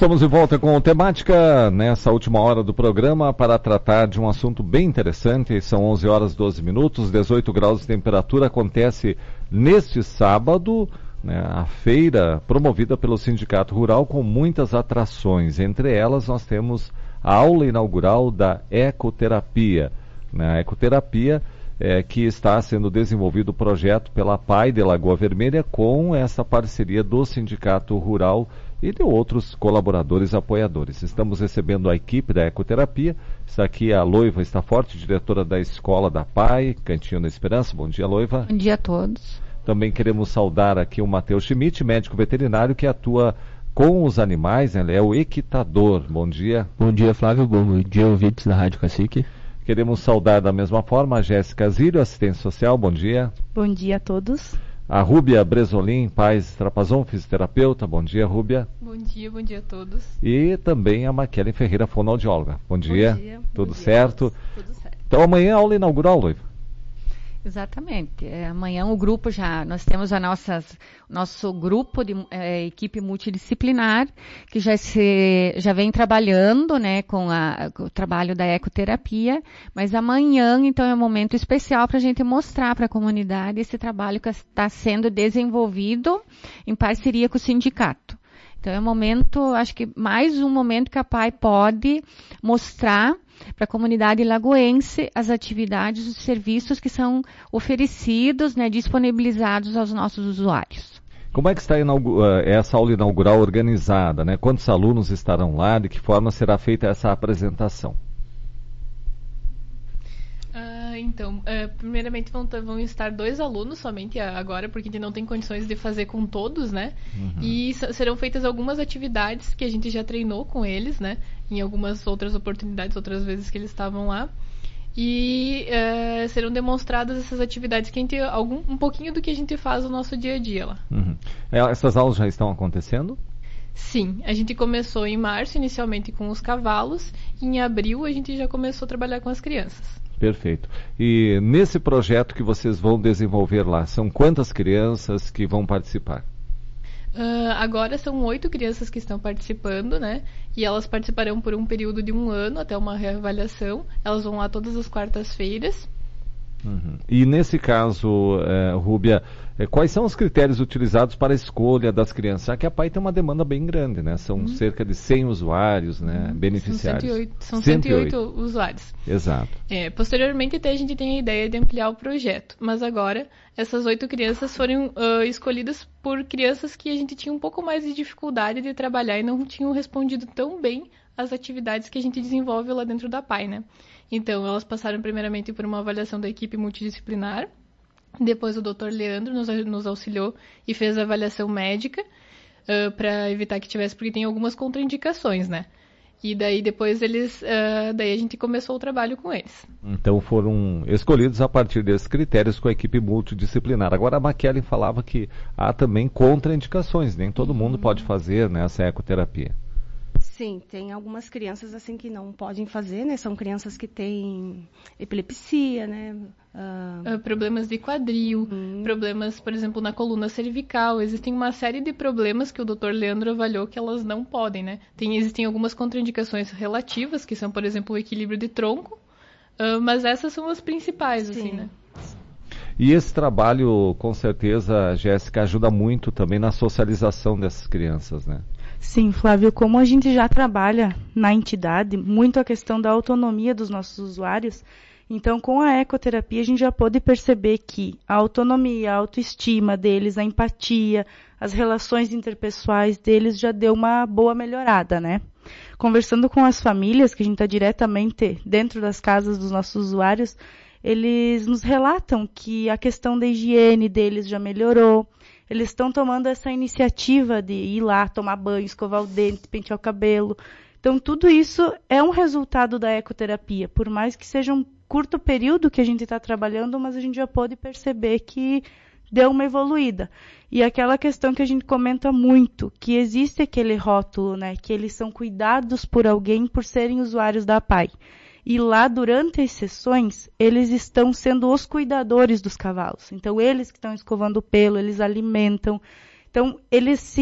Estamos de volta com a temática nessa última hora do programa para tratar de um assunto bem interessante. São 11 horas 12 minutos, 18 graus de temperatura. Acontece neste sábado, né, a feira promovida pelo Sindicato Rural com muitas atrações. Entre elas nós temos a aula inaugural da ecoterapia. A ecoterapia que está sendo desenvolvido o projeto pela PAI de Lagoa Vermelha com essa parceria do Sindicato Rural e de outros colaboradores apoiadores. Estamos recebendo a equipe da ecoterapia. Está aqui a Loiva Staforte, diretora da escola da PAI, Cantinho da Esperança. Bom dia, Loiva. Bom dia a todos. Também queremos saudar aqui o Matheus Schmidt, médico veterinário que atua com os animais, ele é o equitador. Bom dia. Bom dia, Flávio. Bom dia, ouvintes da Rádio Cacique. Queremos saudar da mesma forma a Jéssica Zílio, assistente social. Bom dia. Bom dia a todos. A Rúbia Bresolim Paz Trapazon, fisioterapeuta. Bom dia, Rúbia. Bom dia a todos. E também a Maquelen Ferreira, fonoaudióloga. Bom dia. Bom dia. Tudo certo? Tudo certo. Então amanhã a aula inaugural, Loiva. Exatamente. Amanhã o grupo nós temos nosso grupo de equipe multidisciplinar que já vem trabalhando, né, com o trabalho da ecoterapia, mas amanhã então é um momento especial para a gente mostrar para a comunidade esse trabalho que está sendo desenvolvido em parceria com o sindicato. Então é um momento, acho que mais um momento que a PAI pode mostrar para a comunidade lagoense as atividades, os serviços que são oferecidos, né, disponibilizados aos nossos usuários. Como é que está essa aula inaugural organizada, né? Quantos alunos estarão lá? De que forma será feita essa apresentação? Primeiramente vão estar 2 alunos somente agora, porque a gente não tem condições de fazer com todos, né? Uhum. E serão feitas algumas atividades que a gente já treinou com eles, né? Em algumas outras oportunidades, outras vezes que eles estavam lá. E serão demonstradas essas atividades que um pouquinho do que a gente faz no nosso dia a dia lá. Uhum. Essas aulas já estão acontecendo? Sim, a gente começou em março, inicialmente com os cavalos, e em abril a gente já começou a trabalhar com as crianças. Perfeito. E nesse projeto que vocês vão desenvolver lá, são quantas crianças que vão participar? Agora são 8 crianças que estão participando, né? E elas participarão por um período de 1 ano, até uma reavaliação. Elas vão lá todas as quartas-feiras. Uhum. E nesse caso, Rúbia, quais são os critérios utilizados para a escolha das crianças? Já que a PAI tem uma demanda bem grande, né? São cerca de 100 usuários, né? Beneficiários. São 108 usuários. Exato. Posteriormente, até a gente tem a ideia de ampliar o projeto. Mas agora, essas 8 crianças foram escolhidas por crianças que a gente tinha um pouco mais de dificuldade de trabalhar e não tinham respondido tão bem às atividades que a gente desenvolve lá dentro da PAI, né? Então, elas passaram primeiramente por uma avaliação da equipe multidisciplinar. Depois o Dr. Leandro nos auxiliou e fez a avaliação médica para evitar que tivesse, porque tem algumas contraindicações, né? E daí depois daí a gente começou o trabalho com eles. Então foram escolhidos a partir desses critérios com a equipe multidisciplinar. Agora a Maquelen falava que há também contraindicações, nem todo mundo pode fazer, né, essa ecoterapia. Sim, tem algumas crianças assim que não podem fazer, né? São crianças que têm epilepsia, né? Problemas de quadril, problemas, por exemplo, na coluna cervical. Existem uma série de problemas que o Dr. Leandro avaliou que elas não podem, né? Existem algumas contraindicações relativas, que são, por exemplo, o equilíbrio de tronco, mas essas são as principais, Sim. assim, né? E esse trabalho, com certeza, Jéssica, ajuda muito também na socialização dessas crianças, né? Sim, Flávio, como a gente já trabalha na entidade, muito a questão da autonomia dos nossos usuários, então com a ecoterapia a gente já pode perceber que a autonomia, a autoestima deles, a empatia, as relações interpessoais deles já deu uma boa melhorada, né? Conversando com as famílias, que a gente está diretamente dentro das casas dos nossos usuários, eles nos relatam que a questão da higiene deles já melhorou. Eles estão tomando essa iniciativa de ir lá, tomar banho, escovar o dente, pentear o cabelo. Então, tudo isso é um resultado da ecoterapia. Por mais que seja um curto período que a gente está trabalhando, mas a gente já pode perceber que deu uma evoluída. E aquela questão que a gente comenta muito, que existe aquele rótulo, né, que eles são cuidados por alguém por serem usuários da PAI. E lá, durante as sessões, eles estão sendo os cuidadores dos cavalos. Então, eles que estão escovando o pelo, eles alimentam. Então, eles se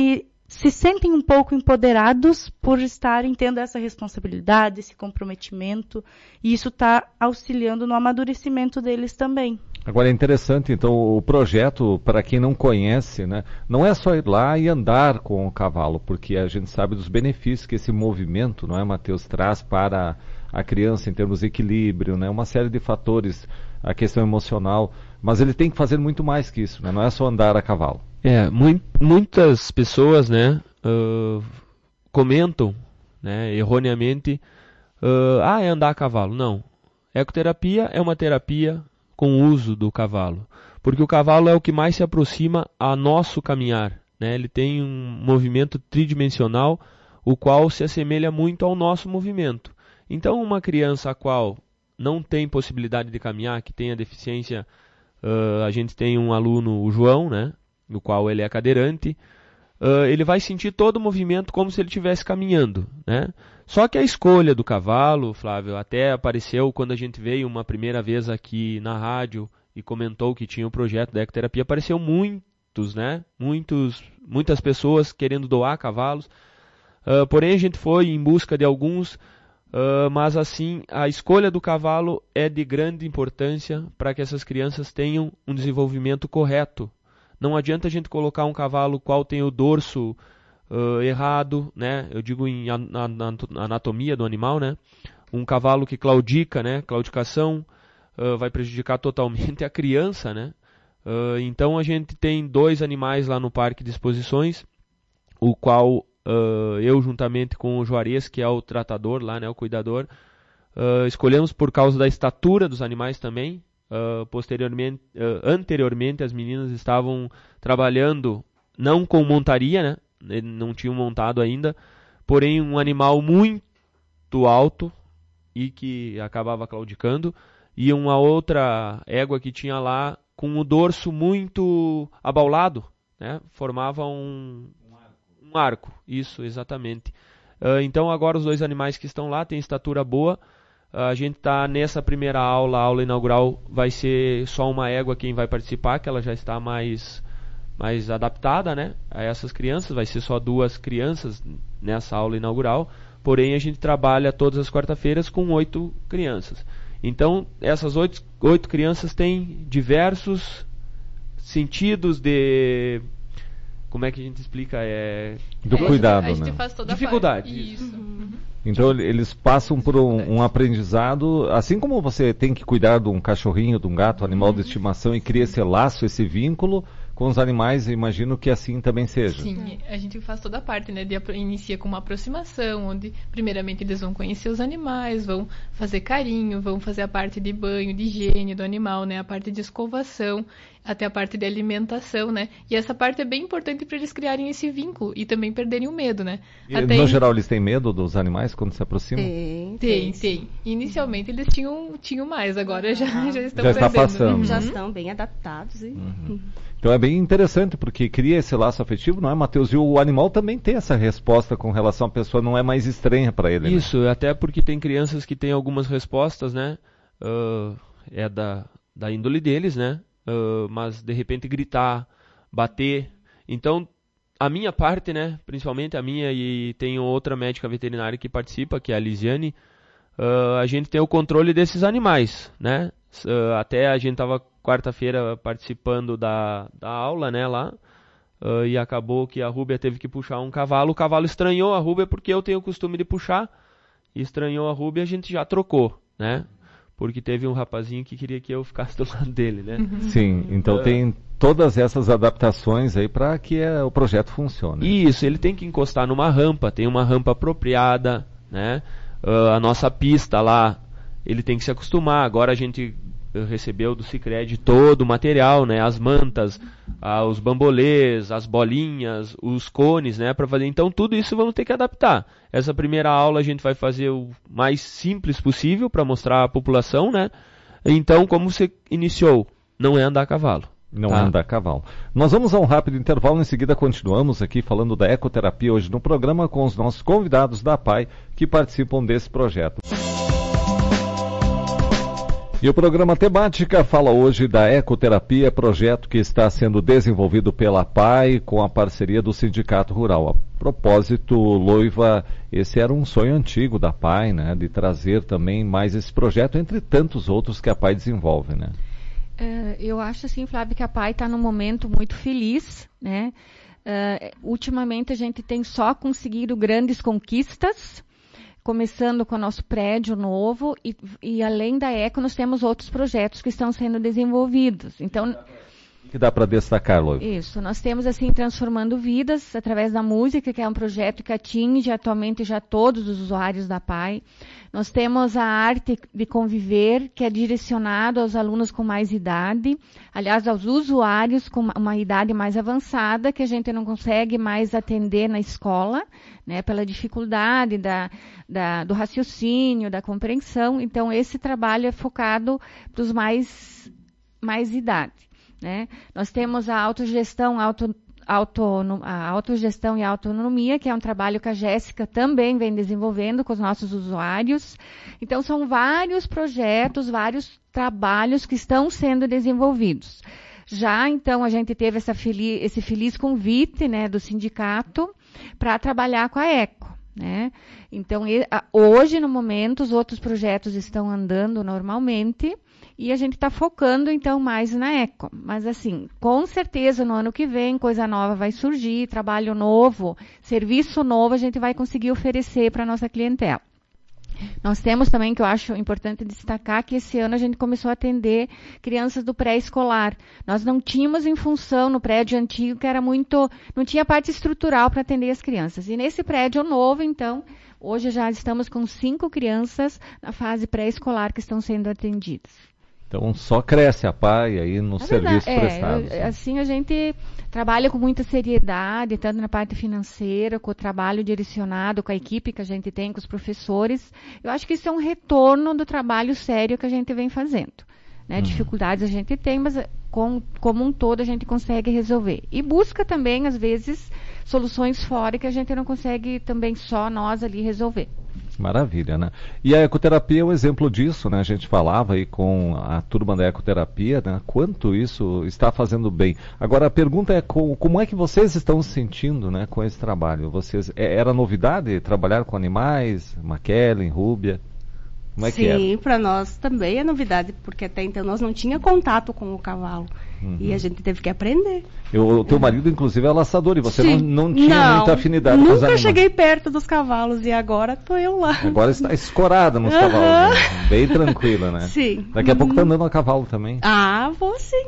se sentem um pouco empoderados por estarem tendo essa responsabilidade, esse comprometimento, e isso está auxiliando no amadurecimento deles também. Agora é interessante, então, o projeto, para quem não conhece, né, não é só ir lá e andar com o cavalo, porque a gente sabe dos benefícios que esse movimento, não é, Matheus, traz para a criança em termos de equilíbrio, né, uma série de fatores, a questão emocional, mas ele tem que fazer muito mais que isso, né, não é só andar a cavalo. Muitas pessoas, né, comentam, né, erroneamente, é andar a cavalo. Não. Ecoterapia é uma terapia com o uso do cavalo, porque o cavalo é o que mais se aproxima a nosso caminhar, né? Ele tem um movimento tridimensional, o qual se assemelha muito ao nosso movimento. Então, uma criança a qual não tem possibilidade de caminhar, que tem a deficiência, a gente tem um aluno, o João, né? No qual ele é cadeirante, ele vai sentir todo o movimento como se ele estivesse caminhando, né? Só que a escolha do cavalo, Flávio, até apareceu quando a gente veio uma primeira vez aqui na rádio e comentou que tinha o projeto da ecoterapia, apareceu muitas pessoas querendo doar cavalos, porém a gente foi em busca de alguns, mas assim, a escolha do cavalo é de grande importância para que essas crianças tenham um desenvolvimento correto. Não adianta a gente colocar um cavalo qual tem o dorso errado, né? Eu digo em anatomia do animal, né? Um cavalo que claudica, né? Claudicação vai prejudicar totalmente a criança, né? Então a gente tem 2 animais lá no Parque de Exposições, o qual eu juntamente com o Juarez, que é o tratador lá, né? O cuidador, escolhemos por causa da estatura dos animais também. Anteriormente as meninas estavam trabalhando não com montaria, né? Não tinham montado ainda, porém um animal muito alto e que acabava claudicando, e uma outra égua que tinha lá com o dorso muito abaulado, né? Formava um arco, isso, exatamente. Então agora os 2 animais que estão lá têm estatura boa. A gente está nessa primeira aula, a aula inaugural vai ser só uma égua quem vai participar, que ela já está mais adaptada, né, a essas crianças, vai ser só 2 crianças nessa aula inaugural, porém a gente trabalha todas as quarta-feiras com 8 crianças. Então essas 8 crianças têm diversos sentidos de... Como é que a gente explica? Do cuidado, né? A gente faz toda dificuldade. A parte. Isso. Uhum. Então eles passam por um aprendizado, assim como você tem que cuidar de um cachorrinho, de um gato, animal de estimação, e cria esse laço, esse vínculo com os animais, eu imagino que assim também seja. Sim, a gente faz toda a parte, né? Inicia com uma aproximação, onde primeiramente eles vão conhecer os animais, vão fazer carinho, vão fazer a parte de banho, de higiene do animal, né? A parte de escovação, até a parte de alimentação, né? E essa parte é bem importante para eles criarem esse vínculo e também perderem o medo, né? No geral, eles têm medo dos animais quando se aproximam? Tem. Inicialmente eles tinham mais, agora já estão já está perdendo. passando. Já estão bem adaptados. Então é bem interessante, porque cria esse laço afetivo, não é, Matheus? E o animal também tem essa resposta com relação à pessoa, não é mais estranha para ele. Isso, né? Até porque tem crianças que têm algumas respostas, né? É da índole deles, né? Mas de repente gritar, bater. Então, a minha parte, né? Principalmente a minha, e tenho outra médica veterinária que participa, que é a Lisiane, a gente tem o controle desses animais, né? Até a gente estava quarta-feira participando da aula, né, lá, e acabou que a Rúbia teve que puxar um cavalo. O cavalo estranhou a Rúbia porque eu tenho o costume de puxar, e estranhou a Rúbia, a gente já trocou, né? Porque teve um rapazinho que queria que eu ficasse do lado dele, né? Sim, então tem todas essas adaptações aí para que o projeto funcione. Isso, ele tem que encostar numa rampa, tem uma rampa apropriada, né? A nossa pista lá, ele tem que se acostumar. Agora a gente recebeu do Sicredi todo o material, né? As mantas, os bambolês, as bolinhas, os cones, né? Para fazer. Então tudo isso vamos ter que adaptar. Essa primeira aula a gente vai fazer o mais simples possível para mostrar à população, né? Então, como você iniciou, não é andar a cavalo. Não é andar a cavalo. Nós vamos a um rápido intervalo, em seguida continuamos aqui falando da ecoterapia hoje no programa com os nossos convidados da APAI que participam desse projeto. E o programa Temática fala hoje da ecoterapia, projeto que está sendo desenvolvido pela PAI com a parceria do Sindicato Rural. A propósito, Loiva, esse era um sonho antigo da PAI, né, de trazer também mais esse projeto, entre tantos outros que a PAI desenvolve, né? Eu acho assim, Flávio, que a PAI está num momento muito feliz, né? Ultimamente a gente tem só conseguido grandes conquistas, começando com o nosso prédio novo e além da ECO nós temos outros projetos que estão sendo desenvolvidos. Então, que dá para destacar, Loiva? Isso, nós temos assim Transformando Vidas através da música, que é um projeto que atinge atualmente já todos os usuários da PAI. Nós temos a Arte de Conviver, que é direcionado aos alunos com mais idade, aliás, aos usuários com uma idade mais avançada, que a gente não consegue mais atender na escola, né, pela dificuldade do raciocínio, da compreensão. Então, esse trabalho é focado para os mais idade. Né? Nós temos a autogestão e a autonomia, que é um trabalho que a Jéssica também vem desenvolvendo com os nossos usuários. Então, são vários projetos, vários trabalhos que estão sendo desenvolvidos. Já, então, a gente teve esse feliz convite, né, do sindicato para trabalhar com a ECO. Né? Então, hoje, no momento, os outros projetos estão andando normalmente, e a gente está focando, então, mais na ECO. Mas, assim, com certeza, no ano que vem, coisa nova vai surgir, trabalho novo, serviço novo, a gente vai conseguir oferecer para a nossa clientela. Nós temos também, que eu acho importante destacar, que esse ano a gente começou a atender crianças do pré-escolar. Nós não tínhamos em função no prédio antigo, que era não tinha parte estrutural para atender as crianças. E nesse prédio novo, então, hoje já estamos com 5 crianças na fase pré-escolar que estão sendo atendidas. Então, só cresce a PAI aí nos serviços prestados. Assim, a gente trabalha com muita seriedade, tanto na parte financeira, com o trabalho direcionado, com a equipe que a gente tem, com os professores. Eu acho que isso é um retorno do trabalho sério que a gente vem fazendo. Né? Dificuldades a gente tem, mas como um todo a gente consegue resolver. E busca também, às vezes, soluções fora que a gente não consegue também só nós ali resolver. Maravilha, né? E a ecoterapia é um exemplo disso, né? A gente falava aí com a turma da ecoterapia, né? Quanto isso está fazendo bem. Agora, a pergunta é como é que vocês estão se sentindo, né, com esse trabalho? Era novidade trabalhar com animais? Maquelen, Rúbia? Como é que era? Sim, para nós também é novidade, porque até então nós não tínhamos contato com o cavalo. E a gente teve que aprender. O teu marido, inclusive, é laçador e você não tinha muita afinidade com os animais. Nunca cheguei perto dos cavalos e agora estou eu lá. Agora está escorada nos cavalos, né? Bem tranquila, né? Sim. Daqui a pouco está andando a cavalo também. Ah, vou sim.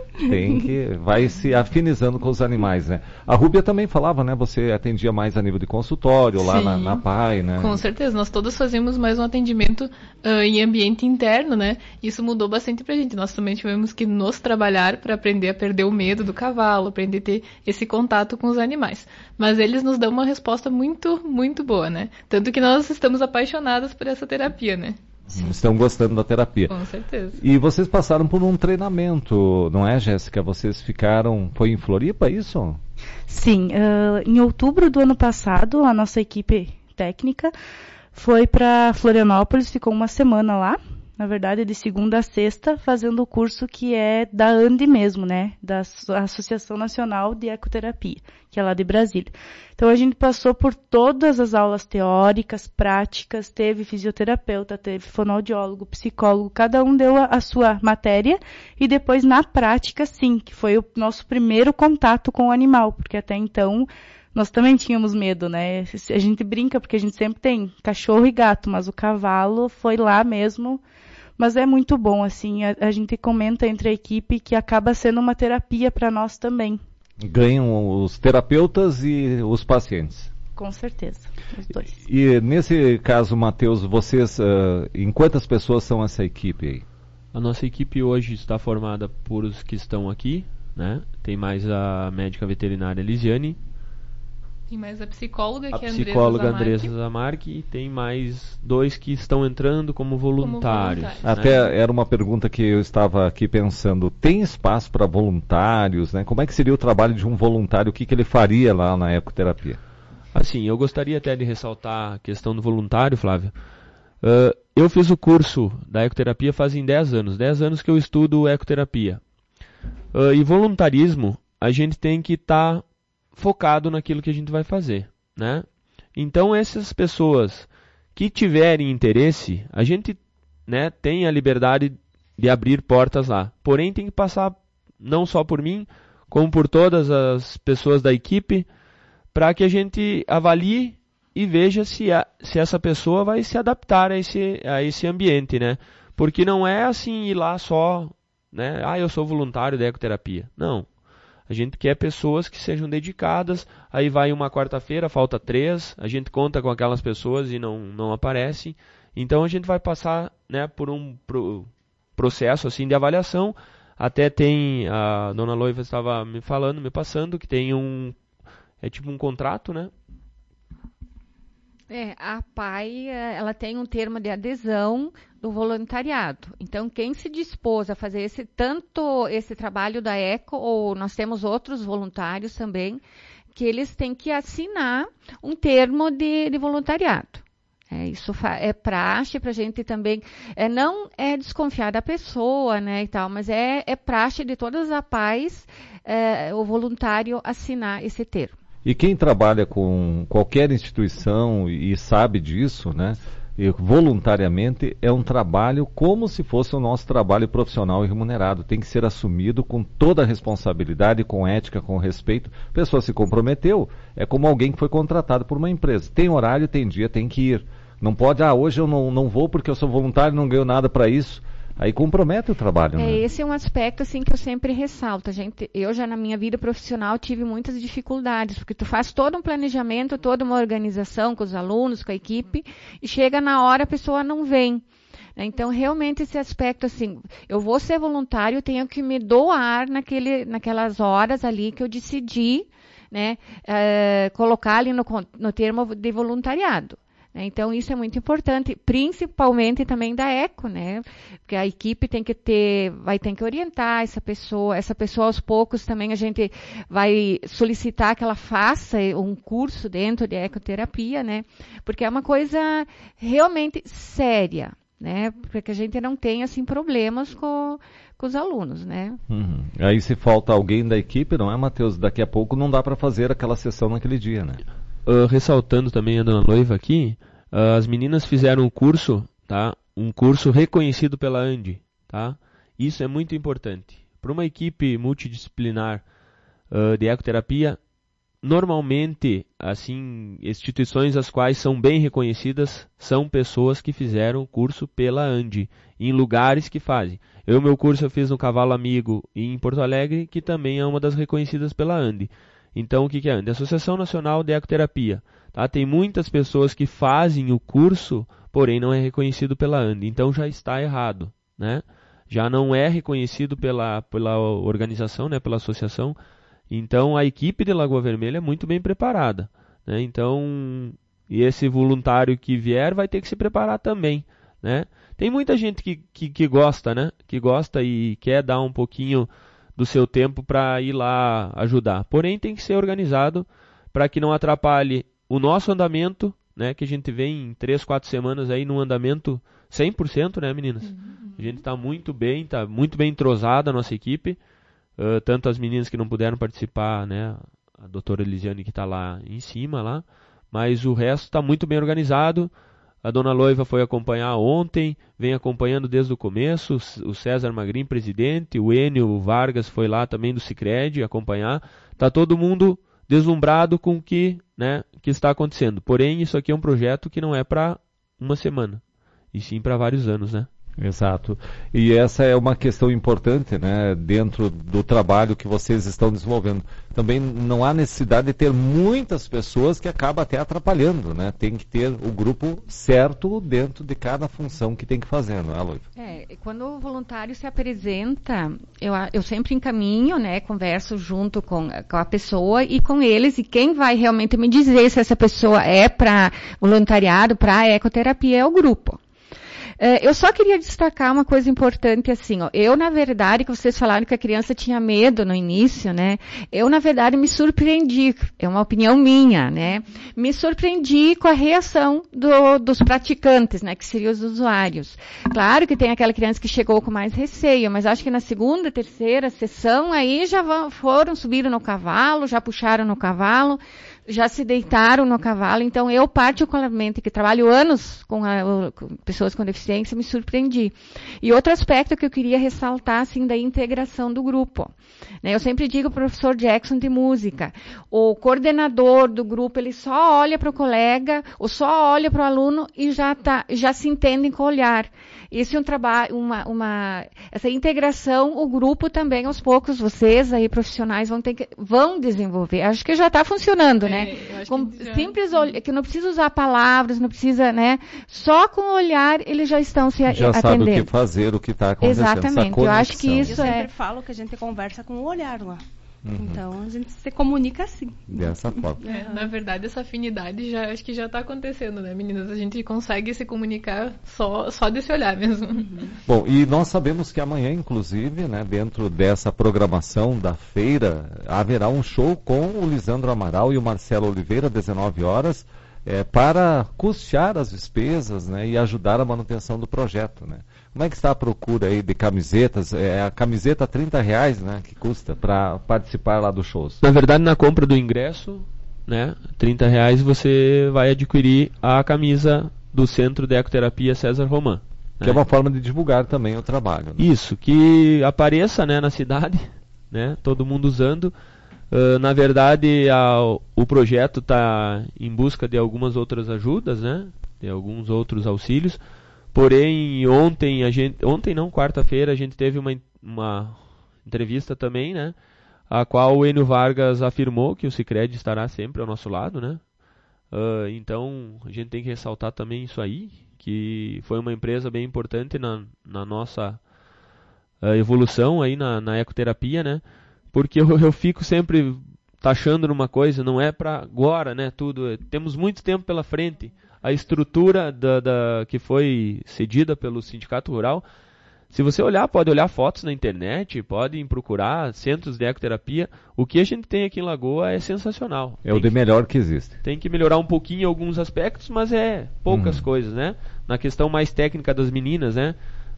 Vai se afinizando com os animais, né? A Rúbia também falava, né? Você atendia mais a nível de consultório lá na PAI, né? Com certeza, nós todos fazemos mais um atendimento em ambiente interno, né? Isso mudou bastante pra gente. Nós também tivemos que nos trabalhar para aprender a perder o medo do cavalo, aprender a ter esse contato com os animais. Mas eles nos dão uma resposta muito, muito boa, né? Tanto que nós estamos apaixonadas por essa terapia, né? Estão gostando da terapia. Com certeza. E vocês passaram por um treinamento, não é, Jéssica? Vocês ficaram... Foi em Floripa, isso? Sim. Em outubro do ano passado, a nossa equipe técnica foi para Florianópolis, ficou uma semana lá. Na verdade, de segunda a sexta, fazendo o curso que é da ANDE mesmo, né? Da Associação Nacional de Ecoterapia, que é lá de Brasília. Então, a gente passou por todas as aulas teóricas, práticas, teve fisioterapeuta, teve fonoaudiólogo, psicólogo, cada um deu a sua matéria, e depois, na prática, sim, que foi o nosso primeiro contato com o animal, porque até então... Nós também tínhamos medo, né? A gente brinca porque a gente sempre tem cachorro e gato, mas o cavalo foi lá mesmo. Mas é muito bom, assim, a gente comenta entre a equipe que acaba sendo uma terapia para nós também. Ganham os terapeutas e os pacientes. Com certeza, os dois. E nesse caso, Matheus, vocês, em quantas pessoas são essa equipe aí? A nossa equipe hoje está formada por os que estão aqui, né? Tem mais a médica veterinária Lisiane. Tem mais a psicóloga, que é a psicóloga Andressa Zamarchi, e tem mais 2 que estão entrando como voluntários. Né? Até era uma pergunta que eu estava aqui pensando, tem espaço para voluntários, né? Como é que seria o trabalho de um voluntário, o que ele faria lá na ecoterapia? Assim, eu gostaria até de ressaltar a questão do voluntário, Flávio. eu fiz o curso da ecoterapia fazem 10 anos. 10 anos que eu estudo ecoterapia. E voluntarismo, a gente tem que estar focado naquilo que a gente vai fazer, né? Então, essas pessoas que tiverem interesse, a gente, né, tem a liberdade de abrir portas lá. Porém, tem que passar não só por mim, como por todas as pessoas da equipe, para que a gente avalie e veja se essa pessoa vai se adaptar a esse ambiente, né? Porque não é assim ir lá só, né? Eu sou voluntário da ecoterapia. Não. A gente quer pessoas que sejam dedicadas, aí vai uma quarta-feira, falta 3, a gente conta com aquelas pessoas e não aparecem. Então a gente vai passar, né, por um processo assim de avaliação. Até tem, a dona Loiva estava me passando, que tem tipo um contrato, né? A PAI, ela tem um termo de adesão do voluntariado. Então, quem se dispôs a fazer tanto esse trabalho da ECO, ou nós temos outros voluntários também, que eles têm que assinar um termo de voluntariado. Isso é praxe para a gente também, não é desconfiar da pessoa, né, e tal, mas é praxe de todas as PAIs, o voluntário assinar esse termo. E quem trabalha com qualquer instituição e sabe disso, né, voluntariamente, é um trabalho como se fosse o nosso trabalho profissional e remunerado. Tem que ser assumido com toda a responsabilidade, com ética, com respeito. A pessoa se comprometeu, é como alguém que foi contratado por uma empresa. Tem horário, tem dia, tem que ir. Não pode, hoje eu não vou porque eu sou voluntário, não ganho nada para isso. Aí compromete o trabalho, né? Esse é um aspecto assim que eu sempre ressalto. Eu já na minha vida profissional tive muitas dificuldades, porque tu faz todo um planejamento, toda uma organização com os alunos, com a equipe, e chega na hora a pessoa não vem. Então, realmente, esse aspecto, assim, eu vou ser voluntário, eu tenho que me doar naquelas horas ali que eu decidi, né, colocar ali no termo de voluntariado. Então, isso é muito importante, principalmente também da ECO, né? Porque a equipe vai ter que orientar essa pessoa aos poucos também a gente vai solicitar que ela faça um curso dentro de ecoterapia, né? Porque é uma coisa realmente séria, né? Porque a gente não tem, assim, problemas com os alunos, né? Uhum. Aí se falta alguém da equipe, não é, Matheus? Daqui a pouco não dá para fazer aquela sessão naquele dia, né? Ressaltando também a dona Loiva aqui, as meninas fizeram um curso, tá? Um curso reconhecido pela ANDI, tá? Isso é muito importante. Para uma equipe multidisciplinar de ecoterapia, normalmente, assim, instituições as quais são bem reconhecidas são pessoas que fizeram o curso pela ANDI, em lugares que fazem. Meu curso eu fiz no Cavalo Amigo em Porto Alegre, que também é uma das reconhecidas pela ANDI. Então, o que é a ANDI? Associação Nacional de Ecoterapia. Tá? Tem muitas pessoas que fazem o curso, porém não é reconhecido pela ANDI. Então, já está errado, né? Já não é reconhecido pela organização, né? Pela associação. Então, a equipe de Lagoa Vermelha é muito bem preparada, né? Então, e esse voluntário que vier vai ter que se preparar também, né? Tem muita gente que gosta, né? Que gosta e quer dar um pouquinho do seu tempo para ir lá ajudar. Porém, tem que ser organizado para que não atrapalhe o nosso andamento, né? Que a gente vem em 3, 4 semanas aí num andamento 100%, né, meninas? Uhum. A gente está muito bem entrosada a nossa equipe. Tanto as meninas que não puderam participar, né? A doutora Elisiane que está lá em cima, lá. Mas o resto está muito bem organizado. A dona Loiva foi acompanhar ontem, vem acompanhando desde o começo, o César Magrin, presidente, o Enio Vargas foi lá também do Sicredi acompanhar. Está todo mundo deslumbrado com o que está acontecendo. Porém, isso aqui é um projeto que não é para uma semana, e sim para vários anos, né? Exato. E essa é uma questão importante, né, dentro do trabalho que vocês estão desenvolvendo. Também não há necessidade de ter muitas pessoas que acabam até atrapalhando, né? Tem que ter o grupo certo dentro de cada função que tem que fazer, não é, Loiva? Quando o voluntário se apresenta, eu sempre encaminho, né, converso junto com a pessoa e com eles, e quem vai realmente me dizer se essa pessoa é para voluntariado, para ecoterapia, é o grupo. Eu só queria destacar uma coisa importante, assim, ó. Eu, na verdade, que vocês falaram que a criança tinha medo no início, né? Eu, na verdade, me surpreendi. É uma opinião minha, né? Me surpreendi com a reação dos praticantes, né? Que seriam os usuários. Claro que tem aquela criança que chegou com mais receio, mas acho que na segunda, terceira sessão, aí já subiram no cavalo, já puxaram no cavalo, já se deitaram no cavalo. Então, eu, particularmente, que trabalho anos com pessoas com deficiência, me surpreendi. E outro aspecto que eu queria ressaltar, assim, da integração do grupo. Né? Eu sempre digo ao professor Jackson de música, o coordenador do grupo, ele só olha para o colega, ou só olha para o aluno e já se entendem com o olhar. Esse é um trabalho, essa integração, o grupo também, aos poucos, vocês aí, profissionais, vão desenvolver. Acho que já está funcionando, né? Simples, que não precisa usar palavras, não precisa, né? Só com o olhar, eles já estão se atendendo. Já sabe o que fazer, o que está acontecendo. Exatamente. Eu acho que isso eu sempre falo que a gente conversa com o olhar lá. Então, a gente se comunica assim. Dessa forma. Na verdade, essa afinidade acho que já está acontecendo, né, meninas? A gente consegue se comunicar só desse olhar mesmo. Bom, e nós sabemos que amanhã, inclusive, né, dentro dessa programação da feira, haverá um show com o Lisandro Amaral e o Marcelo Oliveira, 19 horas, para custear as despesas, né, e ajudar a manutenção do projeto, né? Como é que está a procura aí de camisetas? A camiseta R$30, né, que custa para participar lá dos shows. Na verdade, na compra do ingresso, né, R$30 você vai adquirir a camisa do Centro de Ecoterapia César Roman. Que é uma forma de divulgar também o trabalho. Né? Isso, que apareça, né, na cidade, né, todo mundo usando. Na verdade, o projeto está em busca de algumas outras ajudas, né, de alguns outros auxílios. Porém, quarta-feira, a gente teve uma entrevista também, né, a qual o Enio Vargas afirmou que o Sicredi estará sempre ao nosso lado, né. Então, a gente tem que ressaltar também isso aí, que foi uma empresa bem importante na nossa evolução aí na ecoterapia, né, porque eu fico sempre taxando numa coisa, não é para agora, né, tudo, temos muito tempo pela frente. A estrutura que foi cedida pelo Sindicato Rural, se você olhar, pode olhar fotos na internet, pode procurar centros de ecoterapia. O que a gente tem aqui em Lagoa é sensacional. É o de melhor que existe. Tem que melhorar um pouquinho em alguns aspectos, mas é poucas coisas, né? Na questão mais técnica das meninas, né?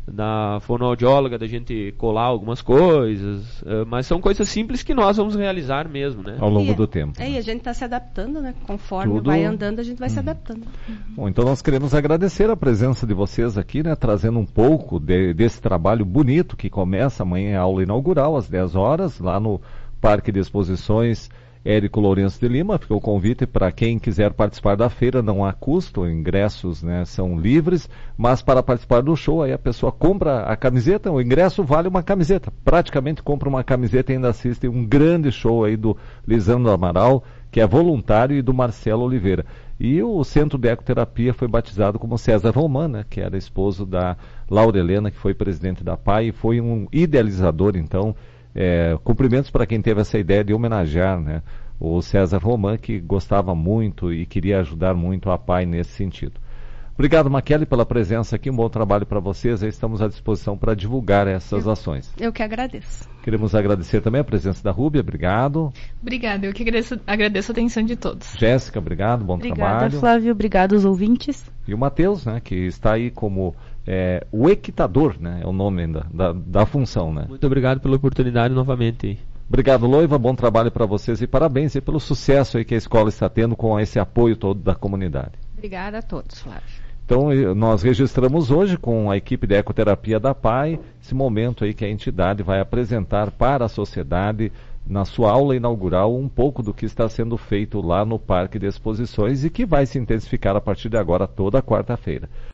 Da fonoaudióloga, da gente colar algumas coisas, mas são coisas simples que nós vamos realizar mesmo, né? Ao longo do tempo. E a gente está se adaptando, né? Conforme vai andando, a gente vai se adaptando. Bom, então nós queremos agradecer a presença de vocês aqui, né? Trazendo um pouco desse trabalho bonito que começa amanhã, a aula inaugural, às 10 horas, lá no Parque de Exposições Érico Lourenço de Lima. Fica o convite para quem quiser participar da feira, não há custo, ingressos, né, são livres, mas para participar do show, aí a pessoa compra a camiseta, o ingresso vale uma camiseta, praticamente compra uma camiseta e ainda assiste um grande show aí do Lisandro Amaral, que é voluntário, e do Marcelo Oliveira. E o Centro de Ecoterapia foi batizado como César Roman, né, que era esposo da Laura Helena, que foi presidente da PAI, e foi um idealizador, então. Cumprimentos para quem teve essa ideia de homenagear, né, o César Roman, que gostava muito e queria ajudar muito a PAI nesse sentido. Obrigado, Maquele, pela presença aqui, um bom trabalho para vocês, estamos à disposição para divulgar essas ações. Eu que agradeço. Queremos agradecer também a presença da Rúbia, obrigado. Obrigada, eu que agradeço a atenção de todos. Jéssica, obrigado, bom trabalho. Obrigada, Flávio, obrigado aos ouvintes. E o Matheus, né, que está aí como o equitador, né, é o nome ainda da função, né. Muito obrigado pela oportunidade novamente. Obrigado, Loiva, bom trabalho para vocês e parabéns aí pelo sucesso aí que a escola está tendo com esse apoio todo da comunidade. Obrigada a todos, Flávio. Então, nós registramos hoje com a equipe de ecoterapia da PAI esse momento aí que a entidade vai apresentar para a sociedade, na sua aula inaugural, um pouco do que está sendo feito lá no Parque de Exposições e que vai se intensificar a partir de agora, toda quarta-feira.